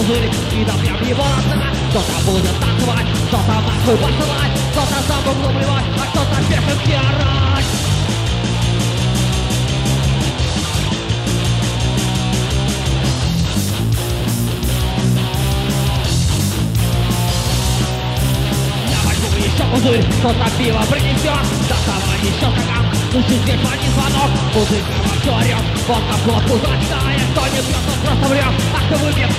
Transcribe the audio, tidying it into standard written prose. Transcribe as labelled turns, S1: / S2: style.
S1: пузырь, и добьем его назад. Кто-то будет танцевать, кто-то нахуй посылать, кто-то за углом блевать, а кто-то пешенки орать. Еще пузырь, кто-то пиво принесет, доставай еще стакан, слушай, здесь звонит звонок, музыка во все орет, вот на водку зачитает, кто не пьет, он просто врет, ах ты выбьет,